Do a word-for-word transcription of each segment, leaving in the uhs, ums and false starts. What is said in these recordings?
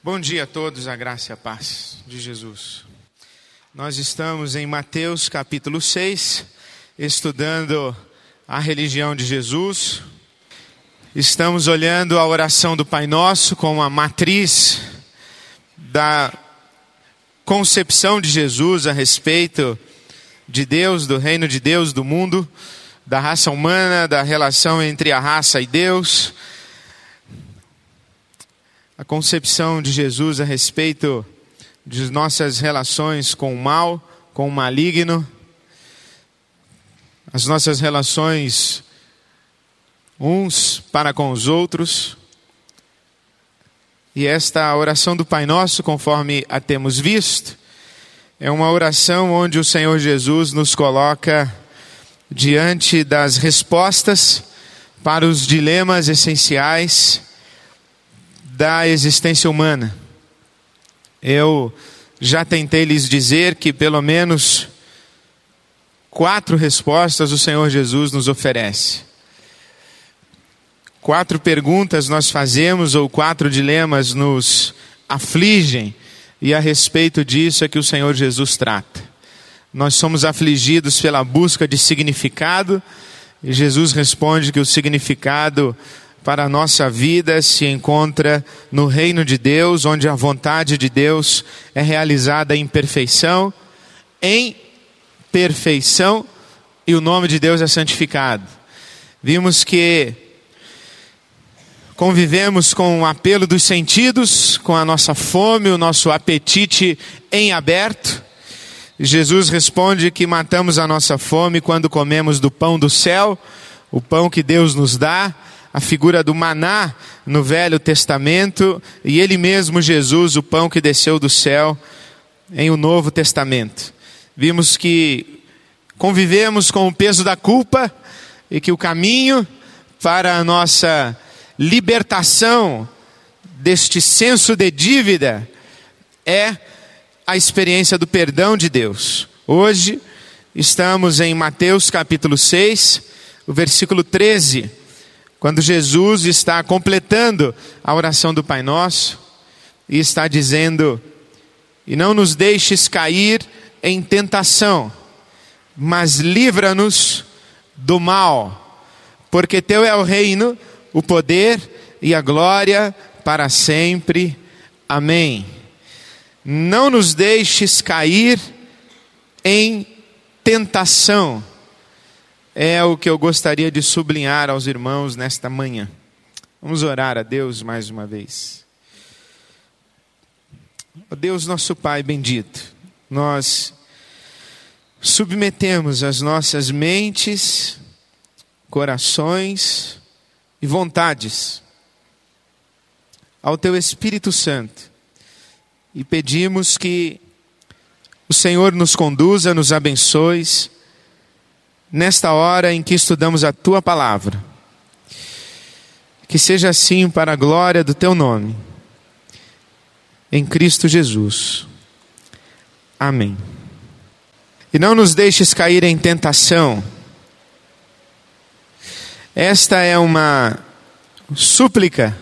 Bom dia a todos, a graça e a paz de Jesus. Nós estamos em Mateus capítulo seis, estudando a religião de Jesus. Estamos olhando a oração do Pai Nosso como a matriz da concepção de Jesus a respeito de Deus, do reino de Deus, do mundo, da raça humana, da relação entre a raça e Deus. A concepção de Jesus a respeito de nossas relações com o mal, com o maligno, as nossas relações uns para com os outros. E esta oração do Pai Nosso, conforme a temos visto, é uma oração onde o Senhor Jesus nos coloca diante das respostas para os dilemas essenciais da existência humana. Eu já tentei lhes dizer que pelo menos quatro respostas o Senhor Jesus nos oferece. Quatro perguntas nós fazemos, ou quatro dilemas nos afligem, e a respeito disso é que o Senhor Jesus trata. Nós somos afligidos pela busca de significado, e Jesus responde que o significado para a nossa vida se encontra no reino de Deus, onde a vontade de Deus é realizada em perfeição, em perfeição, e o nome de Deus é santificado. Vimos que convivemos com o apelo dos sentidos, com a nossa fome, o nosso apetite em aberto. Jesus responde que matamos a nossa fome quando comemos do pão do céu, o pão que Deus nos dá, a figura do maná no Velho Testamento, e Ele mesmo, Jesus, o pão que desceu do céu em o Novo Testamento. Vimos que convivemos com o peso da culpa e que o caminho para a nossa libertação deste senso de dívida é a experiência do perdão de Deus. Hoje estamos em Mateus capítulo seis, o versículo treze, quando Jesus está completando a oração do Pai Nosso e está dizendo: e não nos deixes cair em tentação, mas livra-nos do mal, porque teu é o reino, o poder e a glória para sempre. Amém. Não nos deixes cair em tentação. É o que eu gostaria de sublinhar aos irmãos nesta manhã. Vamos orar a Deus mais uma vez. Ó Deus, nosso Pai bendito, nós submetemos as nossas mentes, corações e vontades ao Teu Espírito Santo e pedimos que o Senhor nos conduza, nos abençoe nesta hora em que estudamos a Tua Palavra. Que seja assim para a glória do Teu nome, em Cristo Jesus. Amém. E não nos deixes cair em tentação. Esta é uma súplica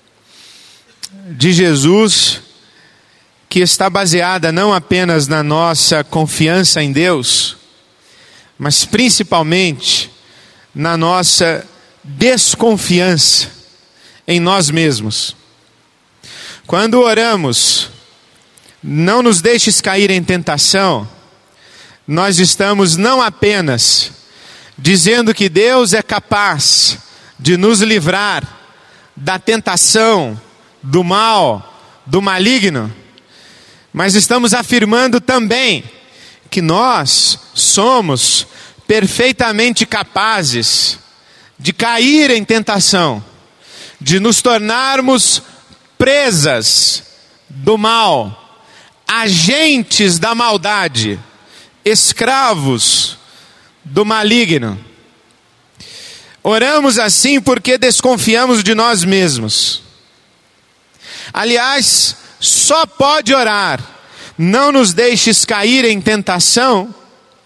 de Jesus que está baseada não apenas na nossa confiança em Deus, mas principalmente na nossa desconfiança em nós mesmos. Quando oramos, não nos deixes cair em tentação, nós estamos não apenas dizendo que Deus é capaz de nos livrar da tentação, do mal, do maligno, mas estamos afirmando também que nós somos perfeitamente capazes de cair em tentação, de nos tornarmos presas do mal, agentes da maldade, escravos do maligno. Oramos assim porque desconfiamos de nós mesmos. Aliás, só pode orar: não nos deixes cair em tentação,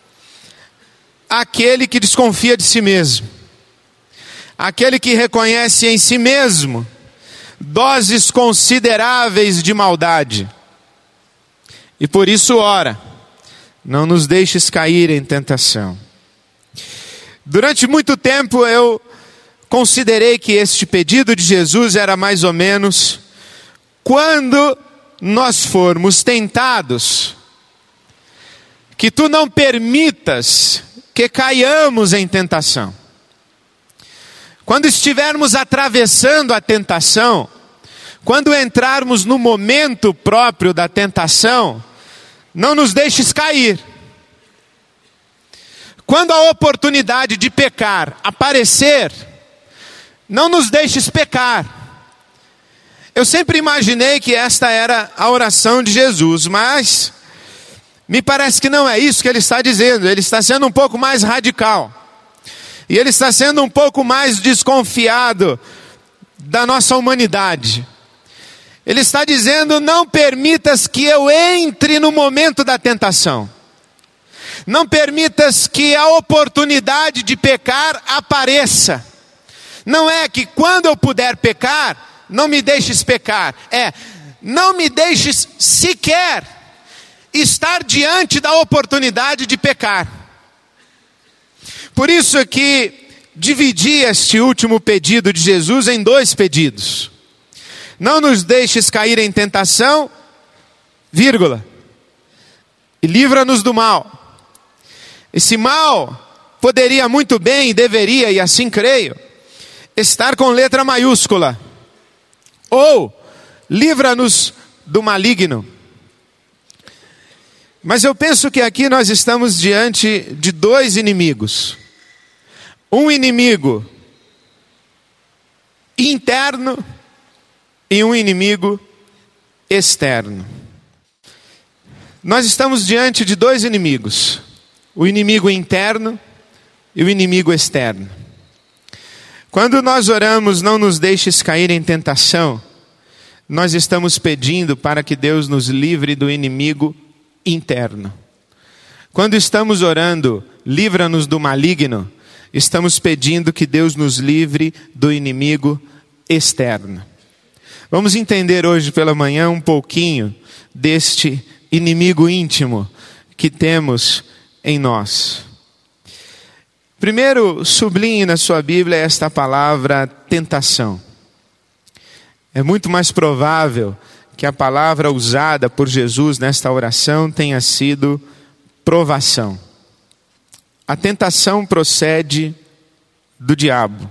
aquele que desconfia de si mesmo, aquele que reconhece em si mesmo doses consideráveis de maldade. E por isso ora, não nos deixes cair em tentação. Durante muito tempo eu considerei que este pedido de Jesus era mais ou menos: quando nós formos tentados, que tu não permitas que caiamos em tentação. Quando estivermos atravessando a tentação, quando entrarmos no momento próprio da tentação, não nos deixes cair. Quando a oportunidade de pecar aparecer, não nos deixes pecar. Eu sempre imaginei que esta era a oração de Jesus, mas me parece que não é isso que ele está dizendo. Ele está sendo um pouco mais radical. E ele está sendo um pouco mais desconfiado da nossa humanidade. Ele está dizendo: não permitas que eu entre no momento da tentação. Não permitas que a oportunidade de pecar apareça. Não é que quando eu puder pecar, não me deixes pecar. É, não me deixes sequer estar diante da oportunidade de pecar. Por isso que dividi este último pedido de Jesus em dois pedidos. Não nos deixes cair em tentação, vírgula, e livra-nos do mal. Esse mal poderia muito bem, deveria, e assim creio, estar com letra maiúscula. Ou, livra-nos do maligno. Mas eu penso que aqui nós estamos diante de dois inimigos. Um inimigo interno e um inimigo externo. Nós estamos diante de dois inimigos. O inimigo interno e o inimigo externo. Quando nós oramos, não nos deixes cair em tentação, nós estamos pedindo para que Deus nos livre do inimigo interno. Quando estamos orando, livra-nos do maligno, estamos pedindo que Deus nos livre do inimigo externo. Vamos entender hoje pela manhã um pouquinho deste inimigo íntimo que temos em nós. Primeiro, sublinhe na sua Bíblia esta palavra tentação. É muito mais provável que a palavra usada por Jesus nesta oração tenha sido provação. A tentação procede do diabo.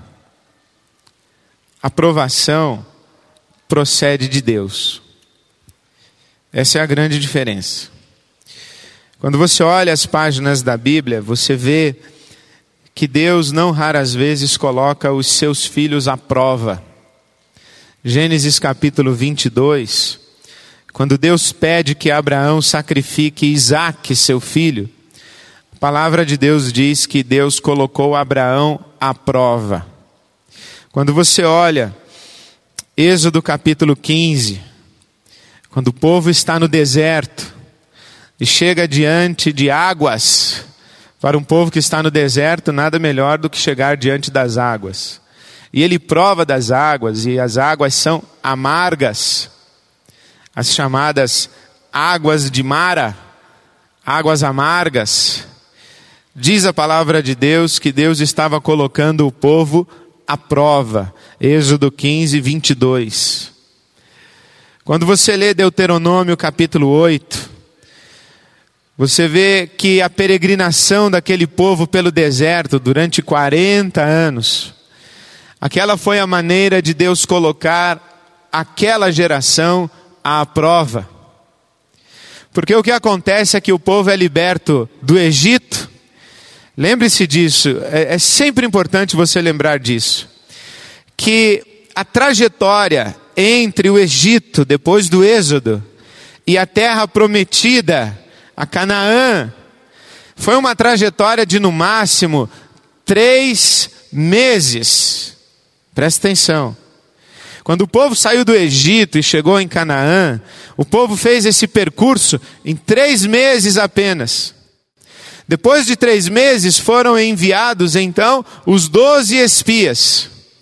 A provação procede de Deus. Essa é a grande diferença. Quando você olha as páginas da Bíblia, você vê que Deus não raras vezes coloca os seus filhos à prova. Gênesis capítulo vinte e dois, quando Deus pede que Abraão sacrifique Isaque, seu filho, a palavra de Deus diz que Deus colocou Abraão à prova. Quando você olha Êxodo capítulo quinze, quando o povo está no deserto e chega diante de águas, para um povo que está no deserto, nada melhor do que chegar diante das águas. E ele prova das águas, e as águas são amargas, as chamadas águas de Mara, águas amargas. Diz a palavra de Deus que Deus estava colocando o povo à prova. Êxodo quinze, vinte e dois. Quando você lê Deuteronômio capítulo oito, você vê que a peregrinação daquele povo pelo deserto durante quarenta anos, aquela foi a maneira de Deus colocar aquela geração à prova. Porque o que acontece é que o povo é liberto do Egito. Lembre-se disso, é, é sempre importante você lembrar disso. Que a trajetória entre o Egito, depois do Êxodo, e a terra prometida, a Canaã, foi uma trajetória de no máximo três meses. Presta atenção. Quando o povo saiu do Egito e chegou em Canaã, o povo fez esse percurso em três meses apenas. Depois de três meses foram enviados então os doze espias.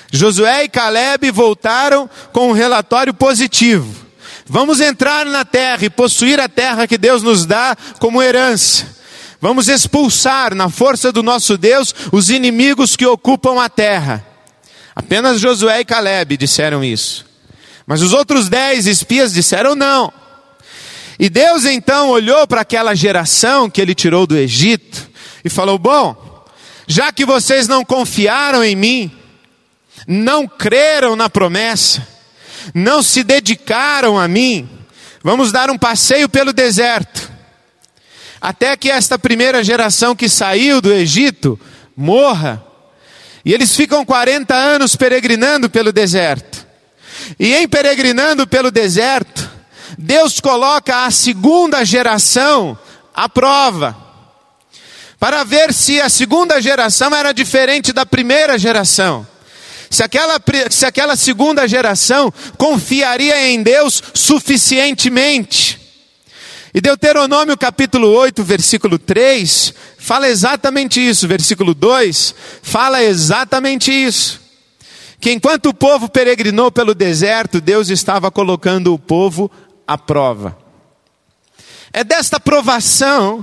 Josué e Calebe voltaram com um relatório positivo. Vamos entrar na terra e possuir a terra que Deus nos dá como herança. Vamos expulsar na força do nosso Deus os inimigos que ocupam a terra. Apenas Josué e Calebe disseram isso. Mas os outros dez espias disseram não. E Deus então olhou para aquela geração que ele tirou do Egito e falou: bom, já que vocês não confiaram em mim, não creram na promessa, não se dedicaram a mim, vamos dar um passeio pelo deserto, até que esta primeira geração que saiu do Egito morra. E eles ficam quarenta anos peregrinando pelo deserto. E em peregrinando pelo deserto, Deus coloca a segunda geração à prova, para ver se a segunda geração era diferente da primeira geração. Se aquela, se aquela segunda geração confiaria em Deus suficientemente. E Deuteronômio capítulo oito, versículo três, fala exatamente isso. Versículo dois, fala exatamente isso. Que enquanto o povo peregrinou pelo deserto, Deus estava colocando o povo à prova. É desta provação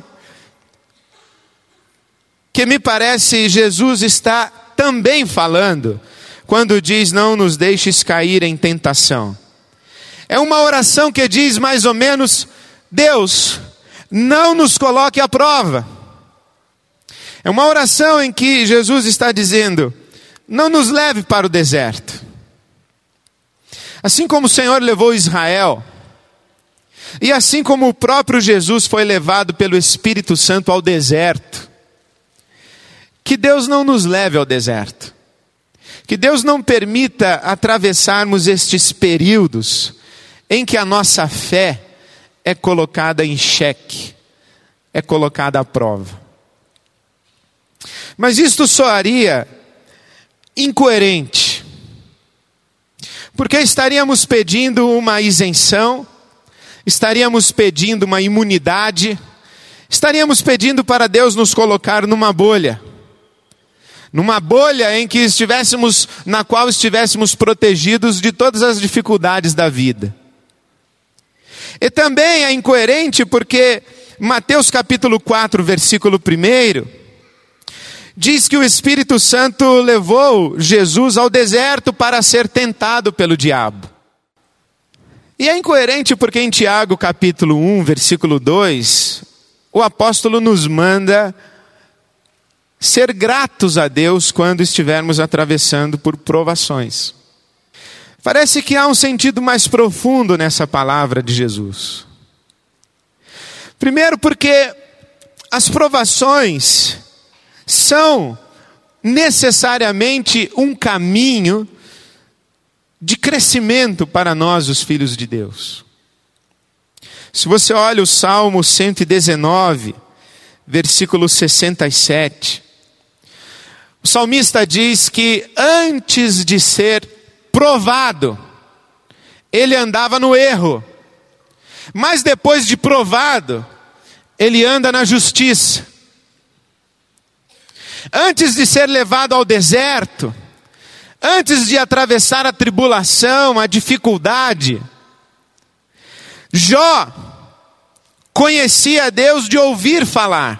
que me parece Jesus está também falando, quando diz: não nos deixes cair em tentação. É uma oração que diz mais ou menos: Deus, não nos coloque à prova. É uma oração em que Jesus está dizendo: não nos leve para o deserto. Assim como o Senhor levou Israel, e assim como o próprio Jesus foi levado pelo Espírito Santo ao deserto, que Deus não nos leve ao deserto. Que Deus não permita atravessarmos estes períodos em que a nossa fé é colocada em xeque, é colocada à prova. Mas isto soaria incoerente, porque estaríamos pedindo uma isenção, estaríamos pedindo uma imunidade, estaríamos pedindo para Deus nos colocar numa bolha. Numa bolha em que estivéssemos, na qual estivéssemos protegidos de todas as dificuldades da vida. E também é incoerente porque Mateus capítulo quatro, versículo um, diz que o Espírito Santo levou Jesus ao deserto para ser tentado pelo diabo. E é incoerente porque em Tiago capítulo um, versículo dois, o apóstolo nos manda ser gratos a Deus quando estivermos atravessando por provações. Parece que há um sentido mais profundo nessa palavra de Jesus. Primeiro porque as provações são necessariamente um caminho de crescimento para nós, os filhos de Deus. Se você olha o Salmo cento e dezenove, versículo sessenta e sete, o salmista diz que antes de ser provado, ele andava no erro. Mas depois de provado, ele anda na justiça. Antes de ser levado ao deserto, antes de atravessar a tribulação, a dificuldade, Jó conhecia Deus de ouvir falar.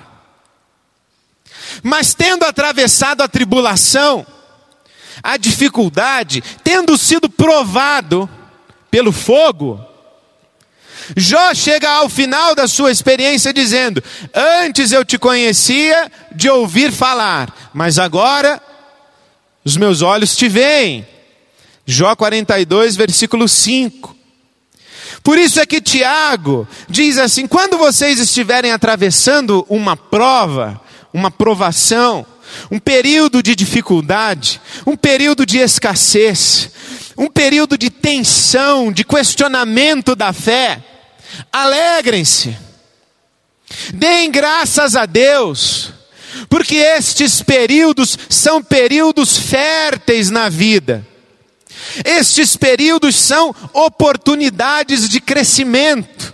Mas tendo atravessado a tribulação, a dificuldade, tendo sido provado pelo fogo, Jó chega ao final da sua experiência dizendo: antes eu te conhecia de ouvir falar, mas agora os meus olhos te veem. Jó quarenta e dois, versículo cinco. Por isso é que Tiago diz assim: quando vocês estiverem atravessando uma prova, uma provação, um período de dificuldade, um período de escassez, um período de tensão, de questionamento da fé, alegrem-se, deem graças a Deus, porque estes períodos são períodos férteis na vida. Estes períodos são oportunidades de crescimento.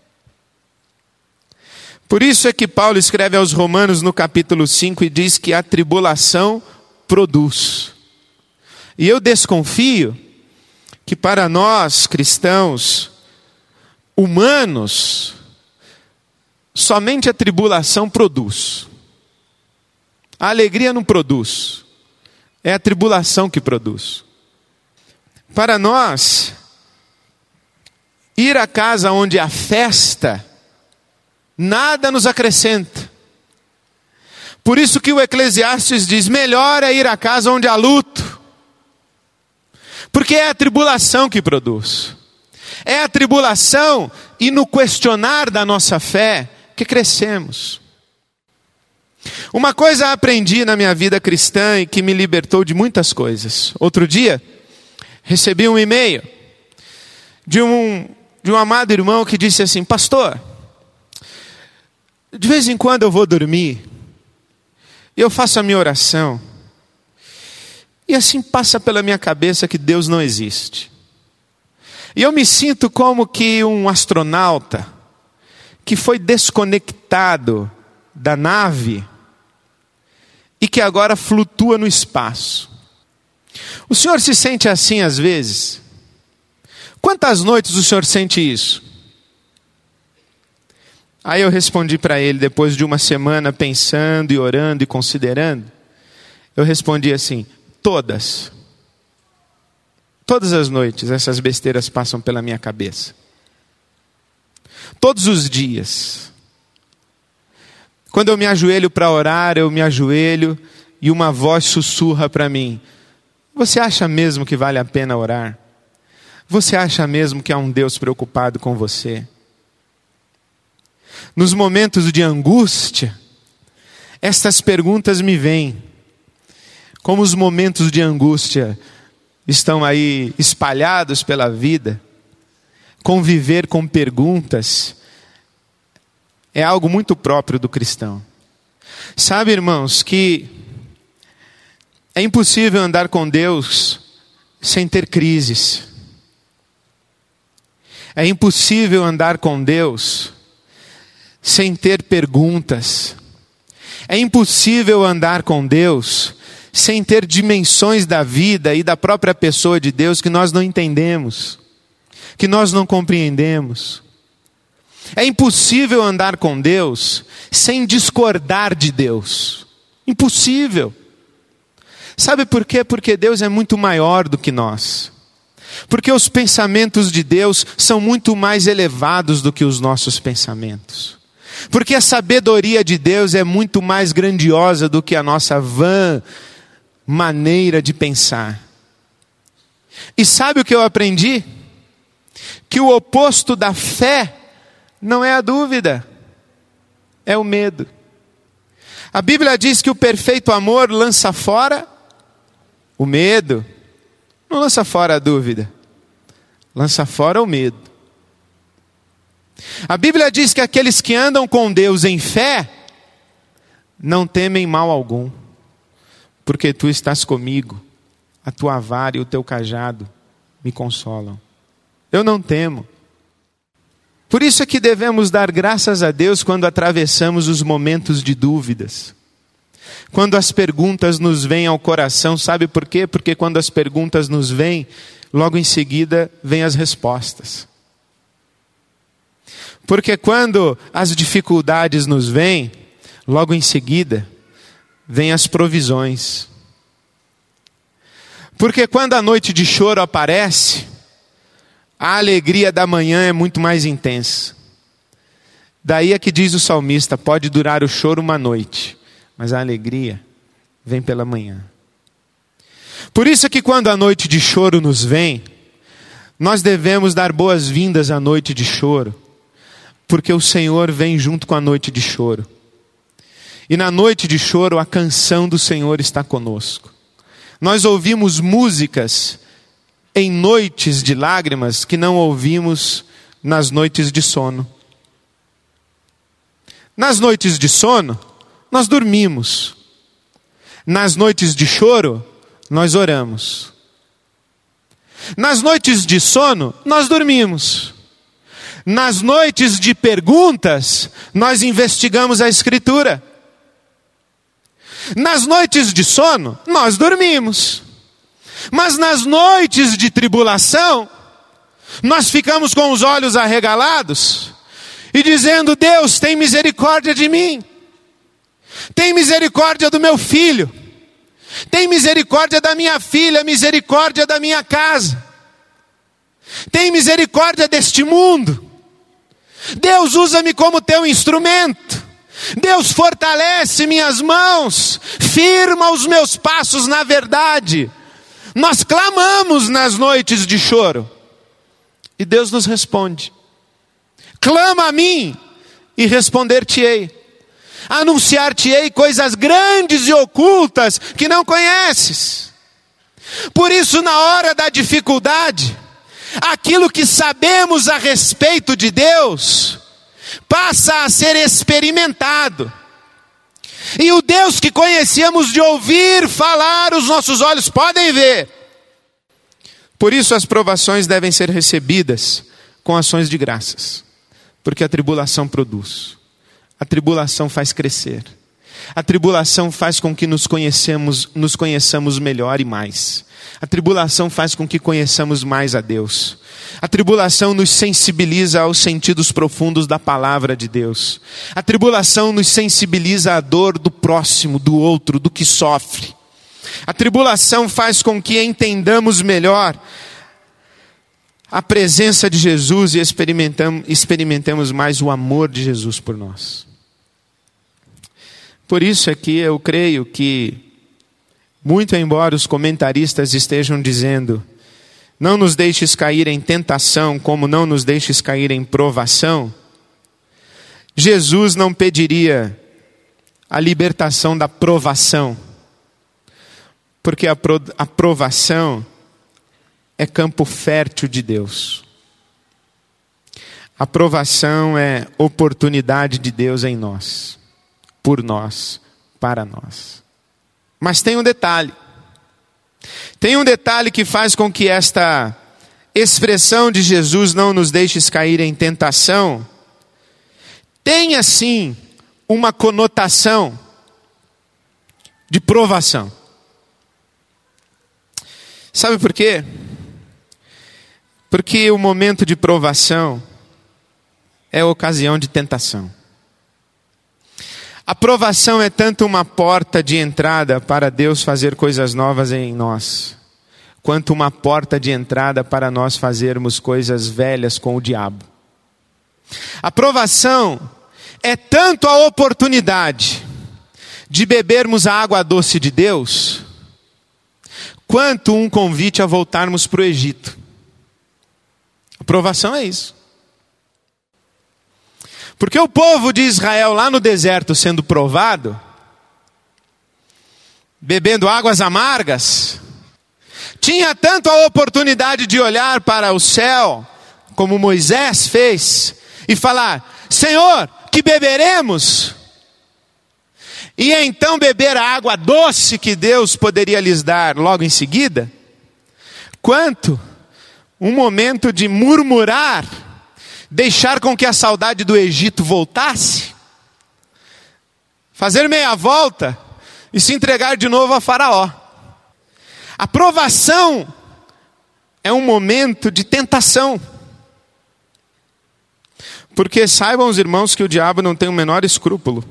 Por isso é que Paulo escreve aos Romanos no capítulo cinco e diz que a tribulação produz. E eu desconfio que para nós cristãos humanos, somente a tribulação produz. A alegria não produz. É a tribulação que produz. Para nós, ir à casa onde há festa, nada nos acrescenta. Por isso que o Eclesiastes diz, melhor é ir à casa onde há luto. Porque é a tribulação que produz. É a tribulação e no questionar da nossa fé que crescemos. Uma coisa aprendi na minha vida cristã e que me libertou de muitas coisas. Outro dia, recebi um e-mail de um, de um amado irmão que disse assim, pastor, de vez em quando eu vou dormir, e eu faço a minha oração, e assim passa pela minha cabeça que Deus não existe. E eu me sinto como que um astronauta que foi desconectado da nave e que agora flutua no espaço. O senhor se sente assim às vezes? Quantas noites o senhor sente isso? Aí eu respondi para ele, depois de uma semana pensando e orando e considerando, eu respondi assim, todas. Todas as noites essas besteiras passam pela minha cabeça. Todos os dias. Quando eu me ajoelho para orar, eu me ajoelho e uma voz sussurra para mim, você acha mesmo que vale a pena orar? Você acha mesmo que há um Deus preocupado com você? Nos momentos de angústia, estas perguntas me vêm. Como os momentos de angústia estão aí espalhados pela vida, conviver com perguntas é algo muito próprio do cristão. Sabe, irmãos, que é impossível andar com Deus sem ter crises. É impossível andar com Deus sem ter perguntas. É impossível andar com Deus sem ter dimensões da vida e da própria pessoa de Deus que nós não entendemos, que nós não compreendemos. É impossível andar com Deus sem discordar de Deus. Impossível. Sabe por quê? Porque Deus é muito maior do que nós. Porque os pensamentos de Deus são muito mais elevados do que os nossos pensamentos. Porque a sabedoria de Deus é muito mais grandiosa do que a nossa vã maneira de pensar. E sabe o que eu aprendi? Que o oposto da fé não é a dúvida, é o medo. A Bíblia diz que o perfeito amor lança fora o medo. Não lança fora a dúvida, lança fora o medo. A Bíblia diz que aqueles que andam com Deus em fé não temem mal algum, porque tu estás comigo, a tua vara e o teu cajado me consolam. Eu não temo. Por isso é que devemos dar graças a Deus quando atravessamos os momentos de dúvidas. Quando as perguntas nos vêm ao coração, sabe por quê? Porque quando as perguntas nos vêm, logo em seguida vêm as respostas. Porque quando as dificuldades nos vêm, logo em seguida vêm as provisões. Porque quando a noite de choro aparece, a alegria da manhã é muito mais intensa. Daí é que diz o salmista, pode durar o choro uma noite, mas a alegria vem pela manhã. Por isso é que quando a noite de choro nos vem, nós devemos dar boas-vindas à noite de choro, porque o Senhor vem junto com a noite de choro. E na noite de choro a canção do Senhor está conosco. Nós ouvimos músicas em noites de lágrimas que não ouvimos nas noites de sono. Nas noites de sono, nós dormimos. Nas noites de choro, nós oramos. Nas noites de sono, nós dormimos. Nas noites de perguntas, nós investigamos a Escritura. Nas noites de sono, nós dormimos. Mas nas noites de tribulação, nós ficamos com os olhos arregalados e dizendo: Deus, tem misericórdia de mim. Tem misericórdia do meu filho. Tem misericórdia da minha filha, misericórdia da minha casa. Tem misericórdia deste mundo. Deus, usa-me como teu instrumento. Deus, fortalece minhas mãos, firma os meus passos na verdade. Nós clamamos nas noites de choro e Deus nos responde. Clama a mim e responder-te-ei. Anunciar-te-ei coisas grandes e ocultas que não conheces. Por isso, na hora da dificuldade, aquilo que sabemos a respeito de Deus passa a ser experimentado. E o Deus que conhecíamos de ouvir falar, os nossos olhos podem ver. Por isso as provações devem ser recebidas com ações de graças. Porque a tribulação produz. A tribulação faz crescer. A tribulação faz com que nos conhecemos, nos conheçamos melhor e mais. A tribulação faz com que conheçamos mais a Deus. A tribulação nos sensibiliza aos sentidos profundos da palavra de Deus. A tribulação nos sensibiliza à dor do próximo, do outro, do que sofre. A tribulação faz com que entendamos melhor a presença de Jesus e experimentamos, experimentemos mais o amor de Jesus por nós. Por isso é que eu creio que, muito embora os comentaristas estejam dizendo: não nos deixes cair em tentação, como não nos deixes cair em provação, Jesus não pediria a libertação da provação, porque a, pro, a provação é campo fértil de Deus. A provação é oportunidade de Deus em nós, por nós, para nós. Mas tem um detalhe. Tem um detalhe que faz com que esta expressão de Jesus, não nos deixes cair em tentação, tenha sim uma conotação de provação. Sabe por quê? Porque o momento de provação é a ocasião de tentação. A provação é tanto uma porta de entrada para Deus fazer coisas novas em nós, quanto uma porta de entrada para nós fazermos coisas velhas com o diabo. A provação é tanto a oportunidade de bebermos a água doce de Deus, quanto um convite a voltarmos para o Egito. A provação é isso. Porque o povo de Israel lá no deserto sendo provado, bebendo águas amargas, tinha tanto a oportunidade de olhar para o céu, como Moisés fez, e falar: Senhor, que beberemos? E então beber a água doce que Deus poderia lhes dar logo em seguida, quanto um momento de murmurar, deixar com que a saudade do Egito voltasse, fazer meia volta e se entregar de novo a Faraó. A provação é um momento de tentação. Porque saibam os irmãos que o diabo não tem o menor escrúpulo.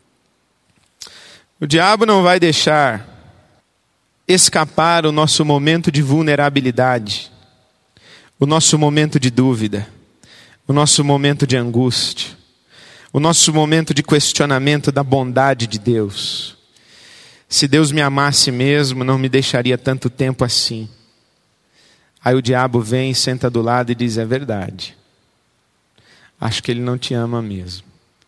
O diabo não vai deixar escapar o nosso momento de vulnerabilidade, o nosso momento de dúvida, o nosso momento de angústia, o nosso momento de questionamento da bondade de Deus. Se Deus me amasse mesmo, não me deixaria tanto tempo assim. Aí o diabo vem, senta do lado e diz: é verdade. Acho que ele não te ama mesmo.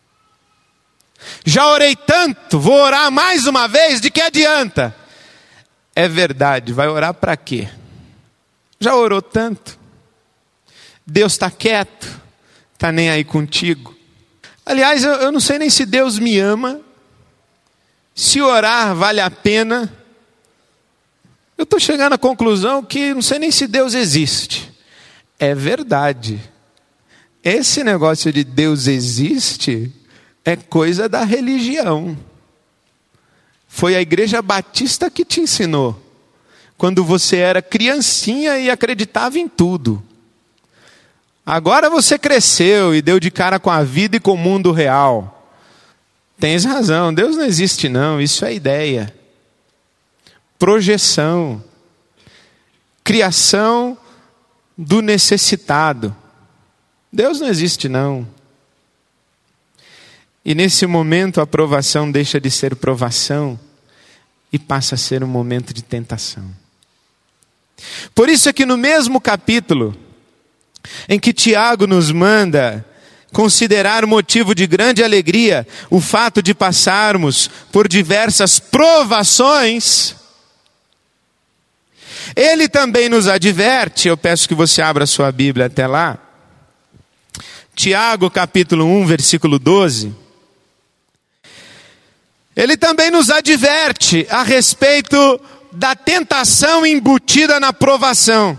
Já orei tanto, vou orar mais uma vez, de que adianta? É verdade, vai orar para quê? Já orou tanto. Deus está quieto, está nem aí contigo. Aliás, eu, eu não sei nem se Deus me ama. Se orar vale a pena. Eu estou chegando à conclusão que não sei nem se Deus existe. É verdade. Esse negócio de Deus existe é coisa da religião. Foi a Igreja Batista que te ensinou. quando você era criancinha e acreditava em tudo. Agora você cresceu e deu de cara com a vida e com o mundo real. Tens razão, Deus não existe não, isso é ideia. Projeção. Criação do necessitado. Deus não existe não. E nesse momento a provação deixa de ser provação e passa a ser um momento de tentação. Por isso é que no mesmo capítulo em que Tiago nos manda considerar motivo de grande alegria o fato de passarmos por diversas provações, ele também nos adverte, eu peço que você abra sua Bíblia até lá, Tiago capítulo um, versículo doze, ele também nos adverte a respeito da tentação embutida na provação.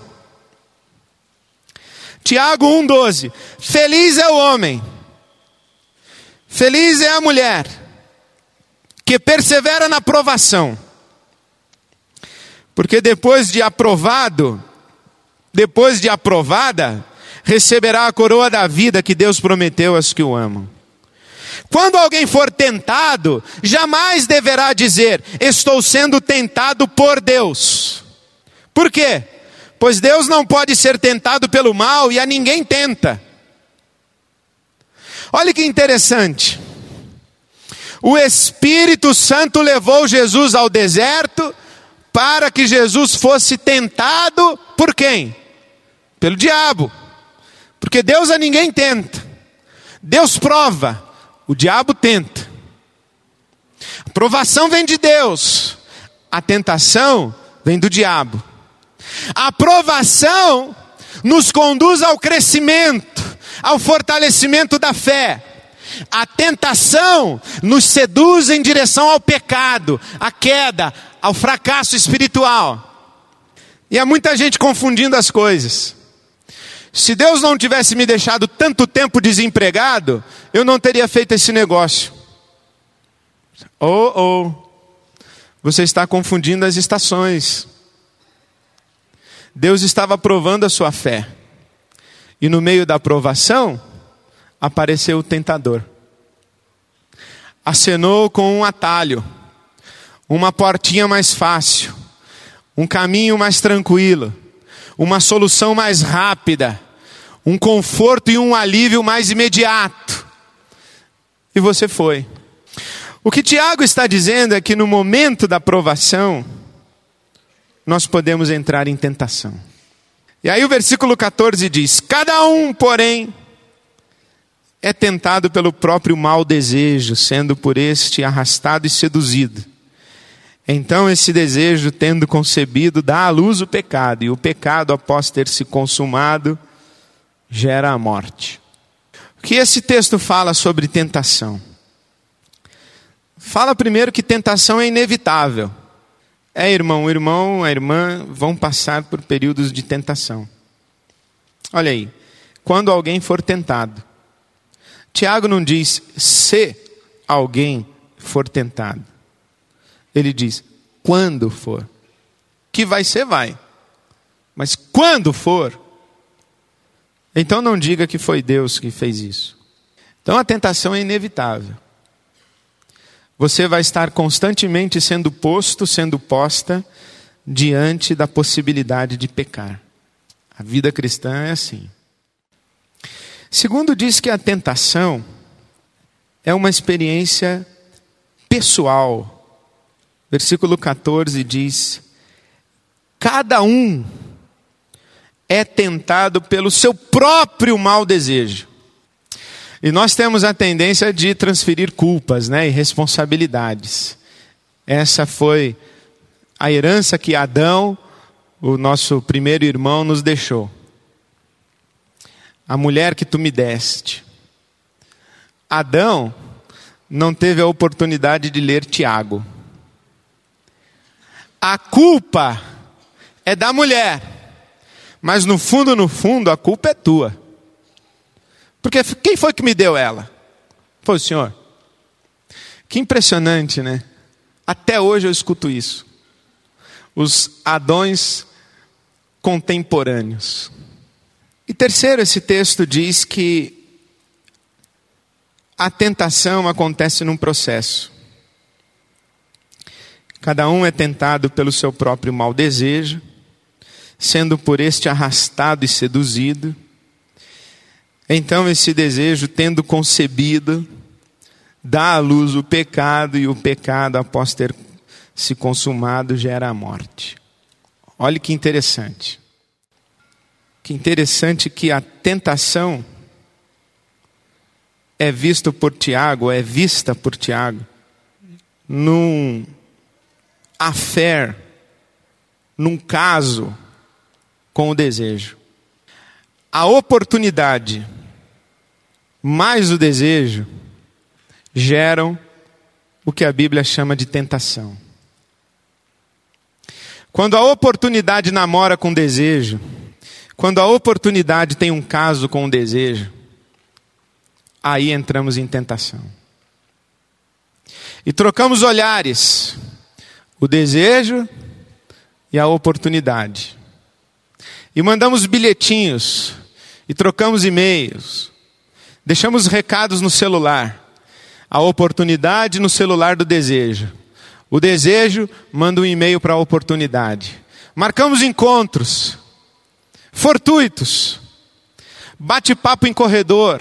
Tiago um, doze. Feliz é o homem, feliz é a mulher, que persevera na provação. Porque depois de aprovado, depois de aprovada, receberá a coroa da vida que Deus prometeu aos que o amam. Quando alguém for tentado, jamais deverá dizer, estou sendo tentado por Deus. Por quê? Pois Deus não pode ser tentado pelo mal e a ninguém tenta. Olha que interessante. O Espírito Santo levou Jesus ao deserto para que Jesus fosse tentado por quem? Pelo diabo. Porque Deus a ninguém tenta. Deus prova. O diabo tenta. A provação vem de Deus. A tentação vem do diabo. A provação nos conduz ao crescimento, ao fortalecimento da fé. A tentação nos seduz em direção ao pecado, à queda, ao fracasso espiritual. E há muita gente confundindo as coisas. Se Deus não tivesse me deixado tanto tempo desempregado, eu não teria feito esse negócio. Oh, oh, você está confundindo as estações. Deus estava provando a sua fé. E no meio da provação, apareceu o tentador. Acenou com um atalho, uma portinha mais fácil, um caminho mais tranquilo, uma solução mais rápida, um conforto e um alívio mais imediato. E você foi. O que Tiago está dizendo é que no momento da provação, nós podemos entrar em tentação. E aí o versículo catorze diz, cada um, porém, é tentado pelo próprio mau desejo, sendo por este arrastado e seduzido. Então esse desejo, tendo concebido, dá à luz o pecado, e o pecado, após ter se consumado, gera a morte. O que esse texto fala sobre tentação? Fala primeiro que tentação é inevitável. É, irmão, o irmão, a irmã vão passar por períodos de tentação. Olha aí, quando alguém for tentado. Tiago não diz se alguém for tentado. Ele diz, quando for. Que vai ser, vai. Mas quando for. Então não diga que foi Deus que fez isso. Então a tentação é inevitável. Você vai estar constantemente sendo posto, sendo posta diante da possibilidade de pecar. A vida cristã é assim. Segundo, diz que a tentação é uma experiência pessoal. Versículo catorze diz, cada um é tentado pelo seu próprio mau desejo. E nós temos a tendência de transferir culpas, né, e responsabilidades. Essa foi a herança que Adão, o nosso primeiro irmão, nos deixou. A mulher que tu me deste. Adão não teve a oportunidade de ler Tiago. A culpa é da mulher, mas no fundo, no fundo, a culpa é tua. Porque quem foi que me deu ela? Foi o Senhor. Que impressionante, né? Até hoje eu escuto isso. os Adões contemporâneos. E terceiro, esse texto diz que a tentação acontece num processo. Cada um é tentado pelo seu próprio mau desejo, sendo por este arrastado e seduzido. Então esse desejo, tendo concebido, dá à luz o pecado, e o pecado, após ter se consumado, gera a morte. Olha que interessante. Que interessante que a tentação é visto por Tiago, é vista por Tiago, num affair, num caso com o desejo. A oportunidade mais o desejo geram o que a Bíblia chama de tentação. Quando a oportunidade namora com desejo, quando a oportunidade tem um caso com o desejo, aí entramos em tentação. E trocamos olhares, o desejo e a oportunidade. E mandamos bilhetinhos, e trocamos e-mails, deixamos recados no celular. A oportunidade no celular do desejo. O desejo manda um e-mail para a oportunidade. Marcamos encontros fortuitos, bate-papo em corredor,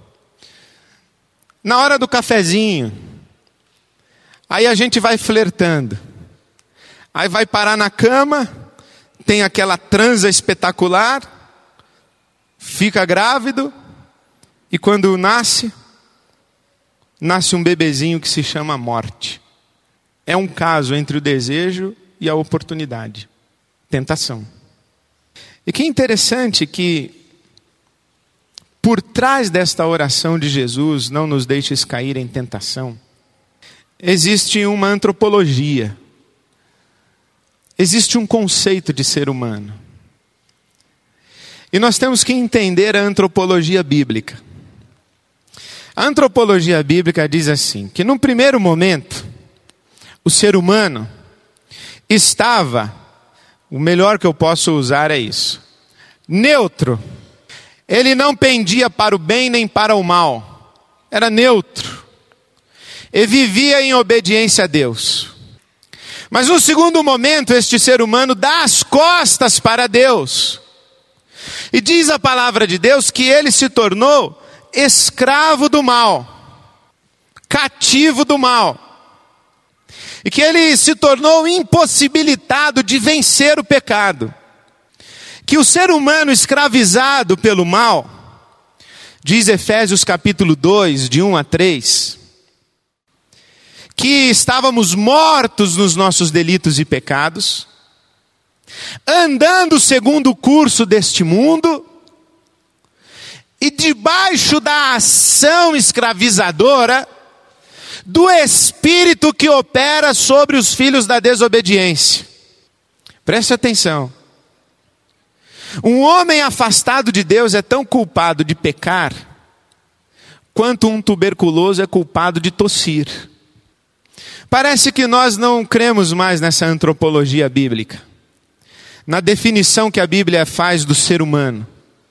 na hora do cafezinho. Aí a gente vai flertando. Aí vai parar na cama, tem aquela transa espetacular, fica grávido, e quando nasce, nasce um bebezinho que se chama morte. É um caso entre o desejo e a oportunidade. Tentação. E que interessante que, por trás desta oração de Jesus, não nos deixes cair em tentação, existe uma antropologia. Existe um conceito de ser humano. E nós temos que entender a antropologia bíblica. A antropologia bíblica diz assim, que num primeiro momento, o ser humano estava, o melhor que eu posso usar é isso, neutro. Ele não pendia para o bem nem para o mal. Era neutro. E vivia em obediência a Deus. Mas no segundo momento, este ser humano dá as costas para Deus. E diz a palavra de Deus que ele se tornou escravo do mal, cativo do mal. E que ele se tornou impossibilitado de vencer o pecado. Que o ser humano escravizado pelo mal, diz Efésios capítulo dois, de um a três, que estávamos mortos nos nossos delitos e pecados, andando segundo o curso deste mundo, e debaixo da ação escravizadora do espírito que opera sobre os filhos da desobediência. Preste atenção. Um homem afastado de Deus é tão culpado de pecar, quanto um tuberculoso é culpado de tossir. Parece que nós não cremos mais nessa antropologia bíblica, na definição que a Bíblia faz do ser humano.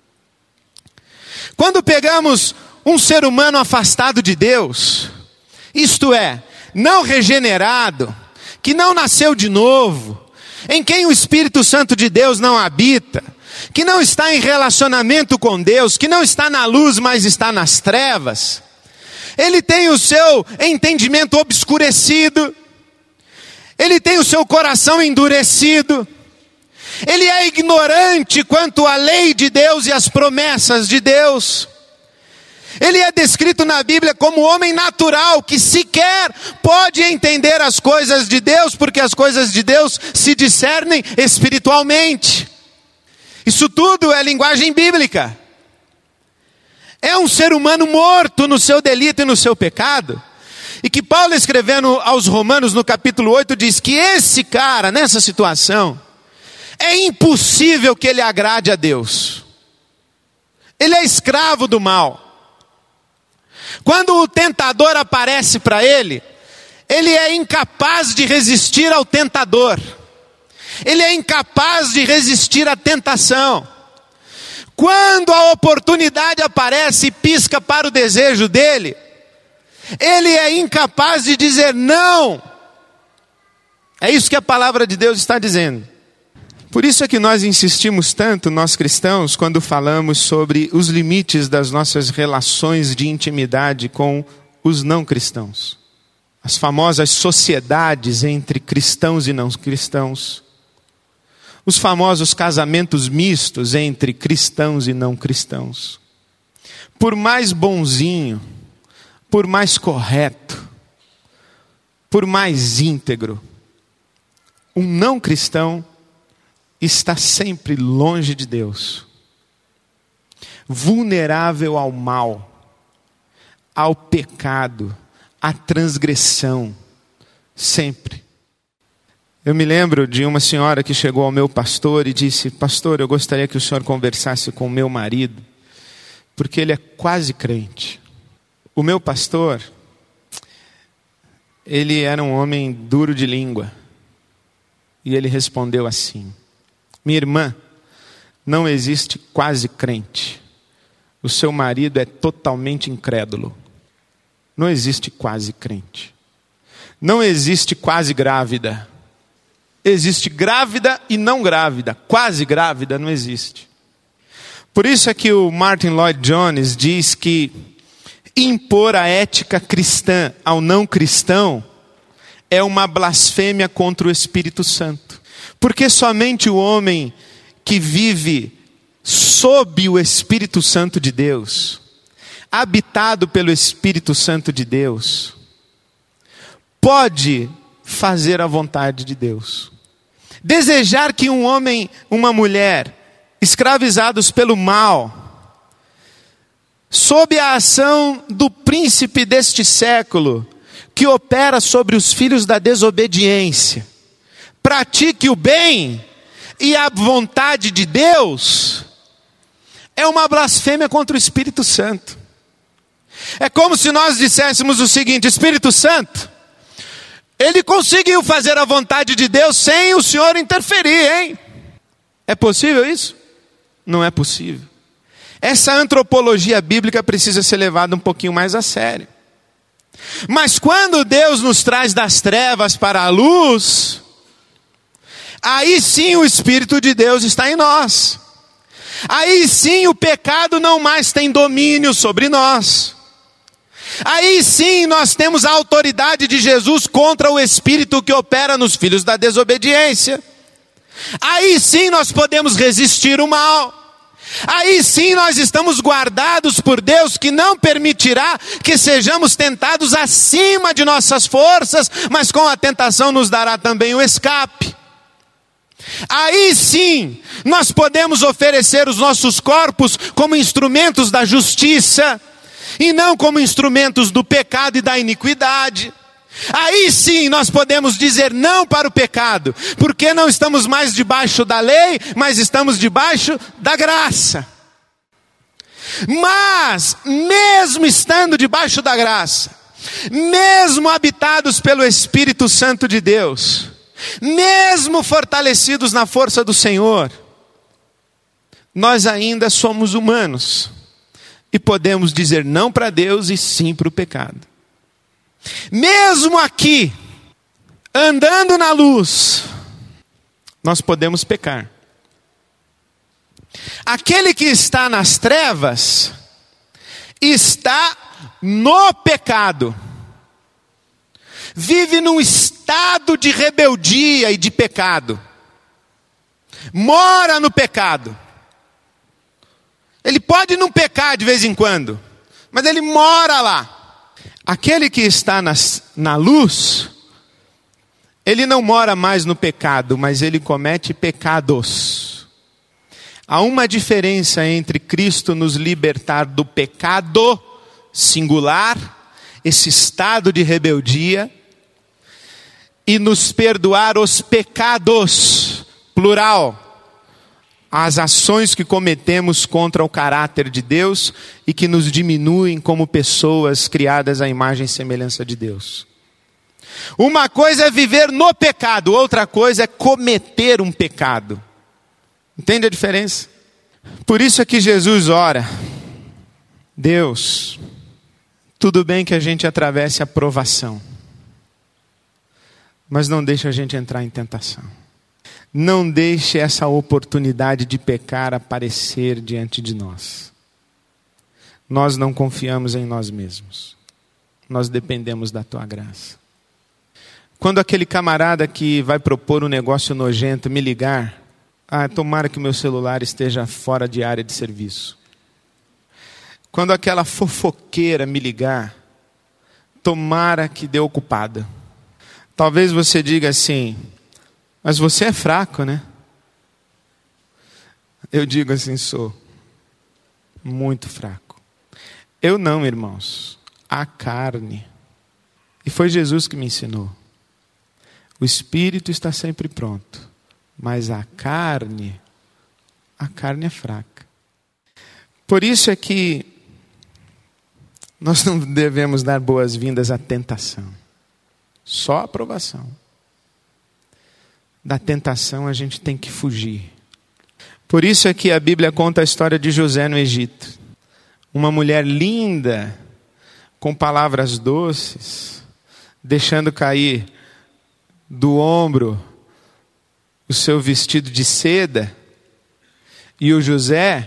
Quando pegamos um ser humano afastado de Deus, isto é, não regenerado, que não nasceu de novo, em quem o Espírito Santo de Deus não habita, que não está em relacionamento com Deus, que não está na luz, mas está nas trevas, ele tem o seu entendimento obscurecido, ele tem o seu coração endurecido, ele é ignorante quanto à lei de Deus e às promessas de Deus. Ele é descrito na Bíblia como homem natural, que sequer pode entender as coisas de Deus, porque as coisas de Deus se discernem espiritualmente. Isso tudo é linguagem bíblica. É um ser humano morto no seu delito e no seu pecado. E que Paulo, escrevendo aos Romanos no capítulo oito, diz que esse cara, nessa situação, é impossível que ele agrade a Deus. Ele é escravo do mal. Quando o tentador aparece para ele, ele é incapaz de resistir ao tentador. Ele é incapaz de resistir à tentação. Quando a oportunidade aparece e pisca para o desejo dele, ele é incapaz de dizer não. É isso que a palavra de Deus está dizendo. Por isso é que nós insistimos tanto, nós cristãos, quando falamos sobre os limites das nossas relações de intimidade com os não cristãos. As famosas sociedades entre cristãos e não cristãos. Os famosos casamentos mistos entre cristãos e não cristãos. Por mais bonzinho, por mais correto, por mais íntegro, um não cristão está sempre longe de Deus, vulnerável ao mal, ao pecado, à transgressão, sempre. Eu me lembro de uma senhora que chegou ao meu pastor e disse: pastor, eu gostaria que o senhor conversasse com o meu marido, porque ele é quase crente. O meu pastor, ele era um homem duro de língua, e ele respondeu assim: minha irmã, não existe quase crente, o seu marido é totalmente incrédulo. Não existe quase crente, não existe quase grávida. Existe grávida e não grávida. Quase grávida não existe. Por isso é que o Martin Lloyd Jones diz que impor a ética cristã ao não cristão é uma blasfêmia contra o Espírito Santo. Porque somente o homem que vive sob o Espírito Santo de Deus, habitado pelo Espírito Santo de Deus, pode fazer a vontade de Deus. Desejar que um homem, uma mulher, escravizados pelo mal, sob a ação do príncipe deste século, que opera sobre os filhos da desobediência, pratique o bem e a vontade de Deus, é uma blasfêmia contra o Espírito Santo. É como se nós disséssemos o seguinte: Espírito Santo, ele conseguiu fazer a vontade de Deus sem o Senhor interferir, hein? É possível isso? Não é possível. Essa antropologia bíblica precisa ser levada um pouquinho mais a sério. Mas quando Deus nos traz das trevas para a luz, aí sim o Espírito de Deus está em nós. Aí sim o pecado não mais tem domínio sobre nós. Aí sim nós temos a autoridade de Jesus contra o espírito que opera nos filhos da desobediência. Aí sim nós podemos resistir o mal. Aí sim nós estamos guardados por Deus, que não permitirá que sejamos tentados acima de nossas forças, mas com a tentação nos dará também o escape. Aí sim nós podemos oferecer os nossos corpos como instrumentos da justiça, e não como instrumentos do pecado e da iniquidade. Aí sim nós podemos dizer não para o pecado, porque não estamos mais debaixo da lei, mas estamos debaixo da graça. Mas, mesmo estando debaixo da graça, mesmo habitados pelo Espírito Santo de Deus, mesmo fortalecidos na força do Senhor, nós ainda somos humanos. E podemos dizer não para Deus e sim para o pecado. Mesmo aqui, andando na luz, nós podemos pecar. Aquele que está nas trevas, está no pecado. Vive num estado de rebeldia e de pecado. Mora no pecado. Ele pode não pecar de vez em quando, mas ele mora lá. Aquele que está nas, na luz, ele não mora mais no pecado, mas ele comete pecados. Há uma diferença entre Cristo nos libertar do pecado singular, esse estado de rebeldia, e nos perdoar os pecados, plural. As ações que cometemos contra o caráter de Deus e que nos diminuem como pessoas criadas à imagem e semelhança de Deus. Uma coisa é viver no pecado, outra coisa é cometer um pecado. Entende a diferença? Por isso é que Jesus ora: Deus, tudo bem que a gente atravesse a provação, mas não deixe a gente entrar em tentação. Não deixe essa oportunidade de pecar aparecer diante de nós. Nós não confiamos em nós mesmos. Nós dependemos da tua graça. Quando aquele camarada que vai propor um negócio nojento me ligar, ah, tomara que o meu celular esteja fora de área de serviço. Quando aquela fofoqueira me ligar, tomara que dê ocupada. Talvez você diga assim: mas você é fraco, né? Eu digo assim: sou muito fraco. Eu não, irmãos. A carne. E foi Jesus que me ensinou. O espírito está sempre pronto, mas a carne, a carne é fraca. Por isso é que nós não devemos dar boas-vindas à tentação. Só a aprovação. Da tentação a gente tem que fugir. Por isso é que a Bíblia conta a história de José no Egito. Uma mulher linda, com palavras doces, deixando cair do ombro o seu vestido de seda, e o José,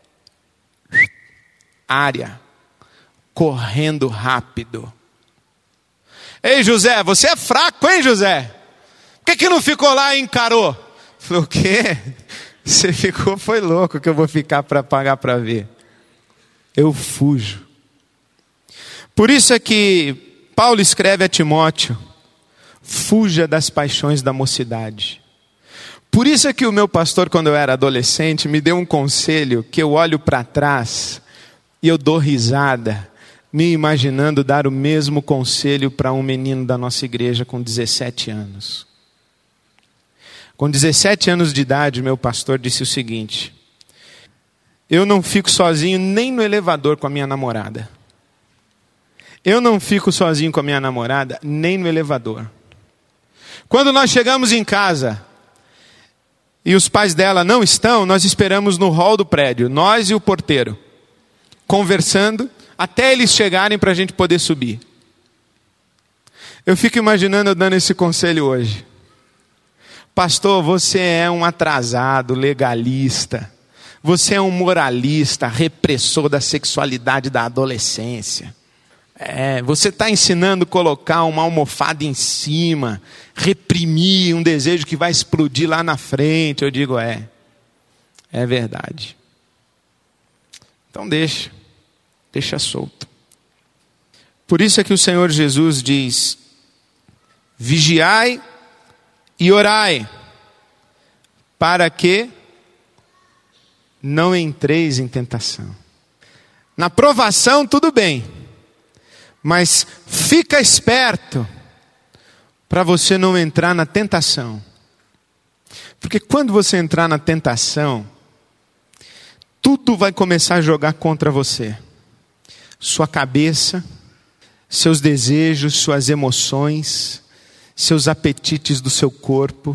área, correndo rápido. Ei, José, você é fraco, hein, José? Por que que não ficou lá e encarou? Falei: o quê? Você ficou, foi louco que eu vou ficar para pagar para ver. Eu fujo. Por isso é que Paulo escreve a Timóteo: fuja das paixões da mocidade. Por isso é que o meu pastor, quando eu era adolescente, me deu um conselho que eu olho para trás e eu dou risada, me imaginando dar o mesmo conselho para um menino da nossa igreja com dezessete anos. Com dezessete anos de idade, meu pastor disse o seguinte: eu não fico sozinho nem no elevador com a minha namorada. Eu não fico sozinho com a minha namorada nem no elevador. Quando nós chegamos em casa e os pais dela não estão, nós esperamos no hall do prédio, nós e o porteiro, conversando até eles chegarem para a gente poder subir. Eu fico imaginando eu dando esse conselho hoje. Pastor, você é um atrasado, legalista. Você é um moralista, repressor da sexualidade da adolescência. É, você está ensinando a colocar uma almofada em cima, reprimir um desejo que vai explodir lá na frente. Eu digo: é, é verdade. Então deixa, deixa solto. Por isso é que o Senhor Jesus diz: vigiai e orai, para que não entreis em tentação. Na provação tudo bem, mas fica esperto para você não entrar na tentação. Porque quando você entrar na tentação, tudo vai começar a jogar contra você. Sua cabeça, seus desejos, suas emoções, seus apetites do seu corpo.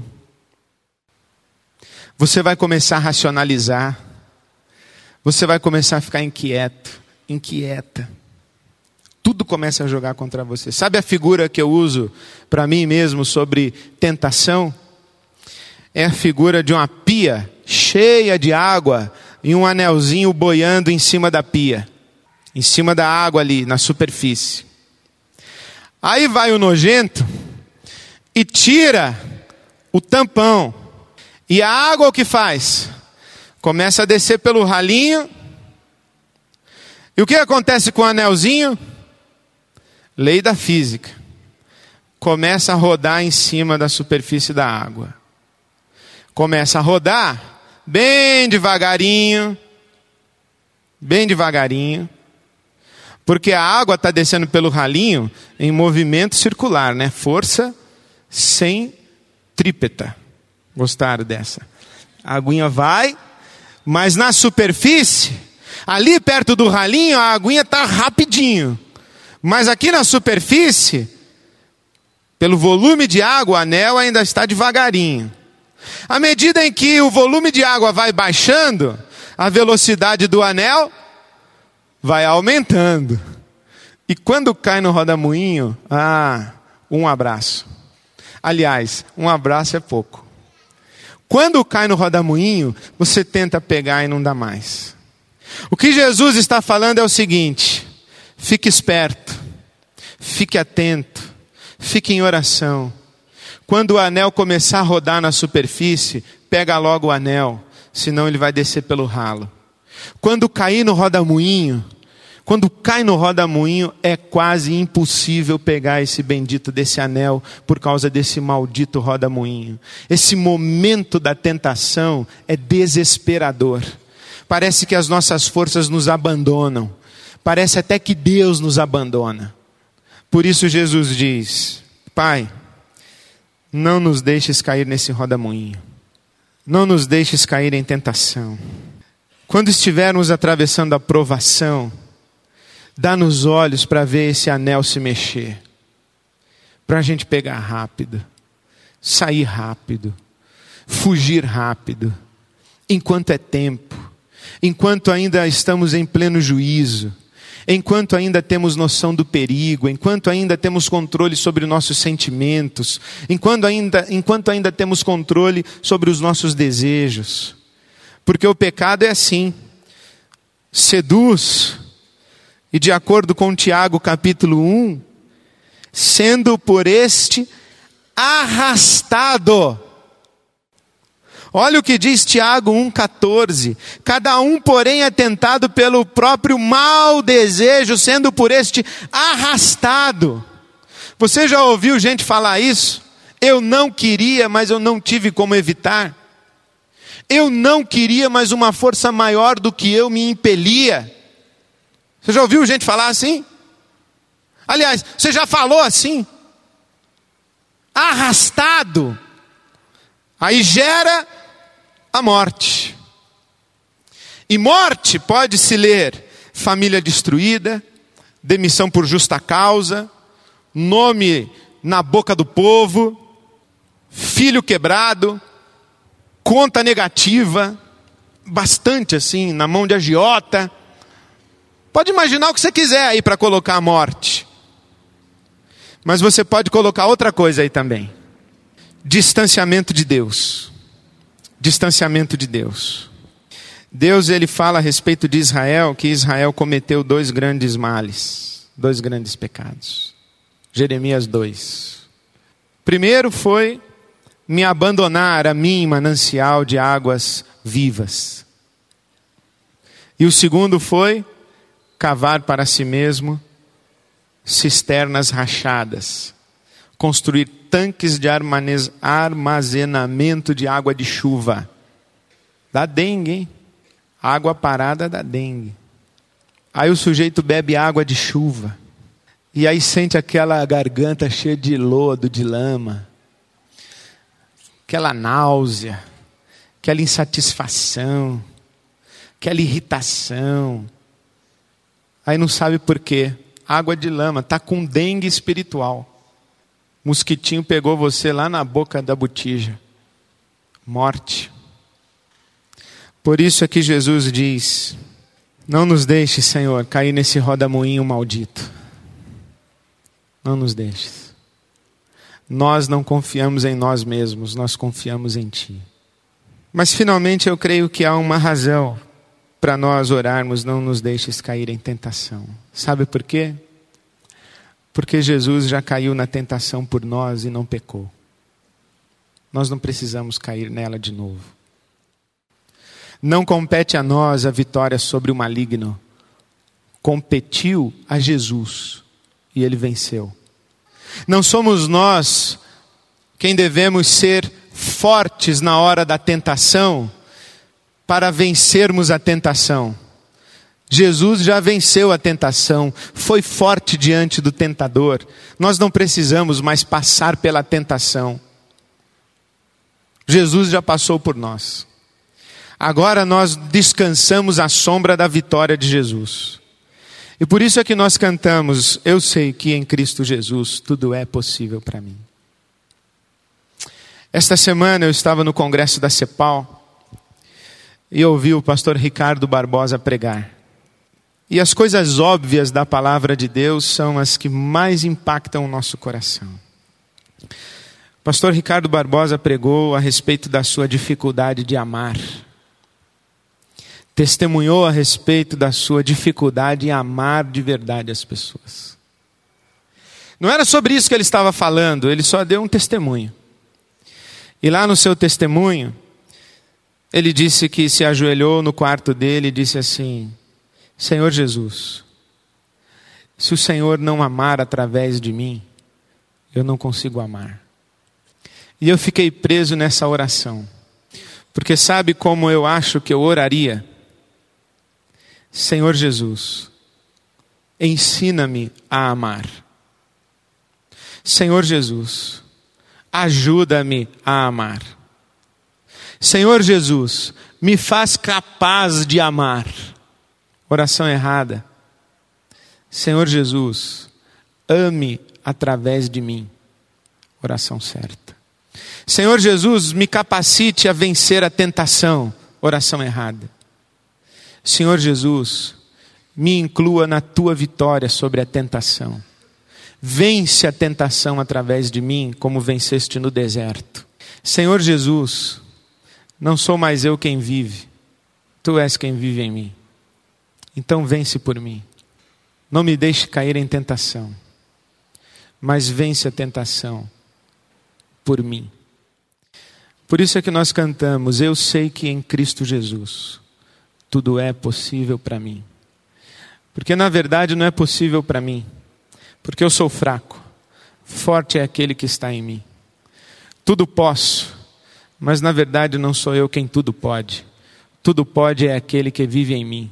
Você vai começar a racionalizar. Você vai começar a ficar inquieto, inquieta. Tudo começa a jogar contra você. Sabe a figura que eu uso para mim mesmo sobre tentação? É a figura de uma pia cheia de água e um anelzinho boiando em cima da pia. Em cima da água ali, na superfície. Aí vai o nojento e tira o tampão. E a água o que faz? Começa a descer pelo ralinho. E o que acontece com o anelzinho? Lei da física. Começa a rodar em cima da superfície da água. Começa a rodar bem devagarinho. Bem devagarinho. Porque a água está descendo pelo ralinho em movimento circular, né? Força centrípeta. Gostaram dessa? A aguinha vai, mas na superfície, ali perto do ralinho, a aguinha está rapidinho. Mas aqui na superfície, Pelo volume de água, o anel ainda está devagarinho. À medida em que o volume de água vai baixando, a velocidade do anel vai aumentando. E quando cai no rodamuinho, ah, um abraço. Aliás, um abraço é pouco. Quando cai no rodamuinho, você tenta pegar e não dá mais. O que Jesus está falando é o seguinte: fique esperto, fique atento, fique em oração. Quando o anel começar a rodar na superfície, pega logo o anel, senão ele vai descer pelo ralo. Quando cair no rodamuinho, quando cai no rodamuinho, é quase impossível pegar esse bendito desse anel por causa desse maldito rodamuinho. Esse momento da tentação é desesperador. Parece que as nossas forças nos abandonam. Parece até que Deus nos abandona. Por isso Jesus diz: Pai, não nos deixes cair nesse rodamuinho. Não nos deixes cair em tentação. Quando estivermos atravessando a provação, dá-nos olhos para ver esse anel se mexer. Para a gente pegar rápido. Sair rápido. Fugir rápido. Enquanto é tempo. Enquanto ainda estamos em pleno juízo. Enquanto ainda temos noção do perigo, enquanto ainda temos controle sobre nossos sentimentos, enquanto ainda, enquanto ainda temos controle sobre os nossos desejos. Porque o pecado é assim, seduz, e de acordo com Tiago capítulo um, sendo por este arrastado. Olha o que diz Tiago um, catorze. Cada um, porém, é tentado pelo próprio mau desejo, sendo por este arrastado. Você já ouviu gente falar isso? Eu não queria, mas eu não tive como evitar. Eu não queria, mas uma força maior do que eu me impelia. Você já ouviu gente falar assim? Aliás, você já falou assim? Arrastado. Aí gera a morte. E morte pode-se ler família destruída, demissão por justa causa, nome na boca do povo, filho quebrado, conta negativa, bastante assim, na mão de agiota. Pode imaginar o que você quiser aí para colocar a morte. Mas você pode colocar outra coisa aí também. Distanciamento de Deus. Distanciamento de Deus. Deus, ele fala a respeito de Israel, que Israel cometeu dois grandes males, dois grandes pecados. Jeremias dois. Primeiro foi me abandonar a mim, manancial de águas vivas. E o segundo foi cavar para si mesmo cisternas rachadas, construir tanques de armazenamento de água de chuva. Dá dengue, hein? Água parada dá dengue. Aí o sujeito bebe água de chuva. E aí sente aquela garganta cheia de lodo, de lama. Aquela náusea. Aquela insatisfação. Aquela irritação. Aí não sabe por quê. Água de lama, está com dengue espiritual. Mosquitinho pegou você lá na boca da botija. Morte. Por isso é que Jesus diz: não nos deixe, Senhor, cair nesse rodamuinho maldito. Não nos deixes. Nós não confiamos em nós mesmos, nós confiamos em Ti. Mas finalmente eu creio que há uma razão para nós orarmos: não nos deixes cair em tentação. Sabe por quê? Porque Jesus já caiu na tentação por nós e não pecou. Nós não precisamos cair nela de novo. Não compete a nós a vitória sobre o maligno. Competiu a Jesus e ele venceu. Não somos nós quem devemos ser fortes na hora da tentação para vencermos a tentação. Jesus já venceu a tentação, foi forte diante do tentador. Nós não precisamos mais passar pela tentação. Jesus já passou por nós. Agora nós descansamos à sombra da vitória de Jesus. E por isso é que nós cantamos: eu sei que em Cristo Jesus tudo é possível para mim. Esta semana eu estava no congresso da CEPAL e ouvi o pastor Ricardo Barbosa pregar. E as coisas óbvias da palavra de Deus são as que mais impactam o nosso coração. O pastor Ricardo Barbosa pregou a respeito da sua dificuldade de amar. Testemunhou a respeito da sua dificuldade em amar de verdade as pessoas. Não era sobre isso que ele estava falando, ele só deu um testemunho. E lá no seu testemunho, ele disse que se ajoelhou no quarto dele e disse assim: Senhor Jesus, se o Senhor não amar através de mim, eu não consigo amar. E eu fiquei preso nessa oração, porque sabe como eu acho que eu oraria? Senhor Jesus, ensina-me a amar. Senhor Jesus, ajuda-me a amar. Senhor Jesus, me faz capaz de amar. Oração errada. Senhor Jesus, ame através de mim. Oração certa. Senhor Jesus, me capacite a vencer a tentação. Oração errada. Senhor Jesus, me inclua na tua vitória sobre a tentação. Vence a tentação através de mim, como venceste no deserto. Senhor Jesus, não sou mais eu quem vive, tu és quem vive em mim. Então vence por mim. Não me deixe cair em tentação, mas vence a tentação por mim. Por isso é que nós cantamos: eu sei que em Cristo Jesus tudo é possível para mim. Porque na verdade não é possível para mim, porque eu sou fraco. Forte é aquele que está em mim. Tudo posso, mas na verdade não sou eu quem tudo pode. Tudo pode é aquele que vive em mim.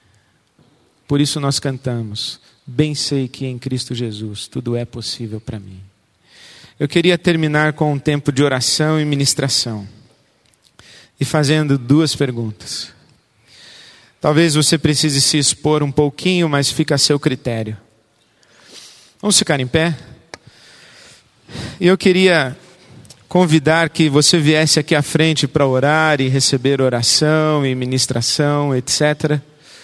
Por isso nós cantamos: bem sei que em Cristo Jesus tudo é possível para mim. Eu queria terminar com um tempo de oração e ministração, e fazendo duas perguntas. Talvez você precise se expor um pouquinho, mas fica a seu critério. Vamos ficar em pé? E eu queria convidar que você viesse aqui à frente para orar e receber oração e ministração, etcétera.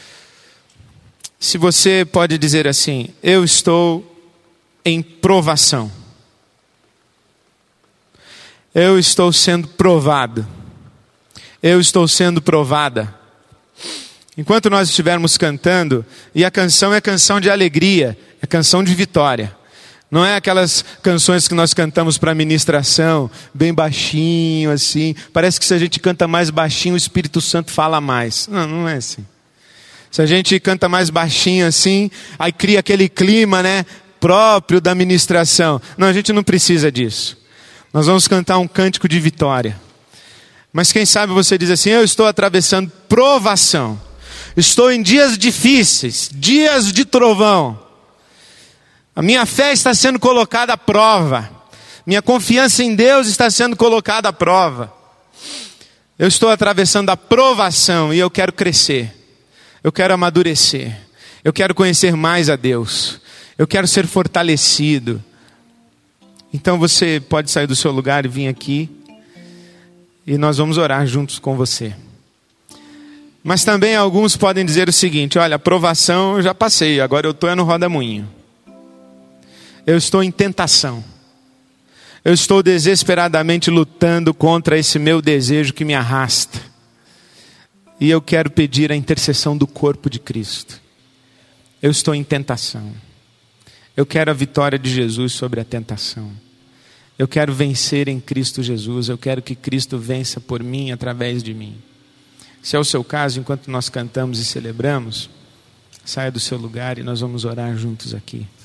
Se você pode dizer assim: eu estou em provação. Eu estou sendo provado. Eu estou sendo provada. Enquanto nós estivermos cantando, e a canção é canção de alegria, é canção de vitória. Não é aquelas canções que nós cantamos para ministração, bem baixinho assim. Parece que se a gente canta mais baixinho, o Espírito Santo fala mais. Não, não é assim. Se a gente canta mais baixinho assim, aí cria aquele clima, né, próprio da ministração. Não, a gente não precisa disso. Nós vamos cantar um cântico de vitória. Mas quem sabe você diz assim: eu estou atravessando provação. Estou em dias difíceis, dias de trovão. A minha fé está sendo colocada à prova. Minha confiança em Deus está sendo colocada à prova. Eu estou atravessando a provação e eu quero crescer. Eu quero amadurecer. Eu quero conhecer mais a Deus. Eu quero ser fortalecido. Então você pode sair do seu lugar e vir aqui. E nós vamos orar juntos com você. Mas também alguns podem dizer o seguinte: olha, a provação eu já passei, agora eu estou no rodamuinho. Eu estou em tentação. Eu estou desesperadamente lutando contra esse meu desejo que me arrasta. E eu quero pedir a intercessão do corpo de Cristo. Eu estou em tentação. Eu quero a vitória de Jesus sobre a tentação. Eu quero vencer em Cristo Jesus. Eu quero que Cristo vença por mim, através de mim. Se é o seu caso, enquanto nós cantamos e celebramos, saia do seu lugar e nós vamos orar juntos aqui.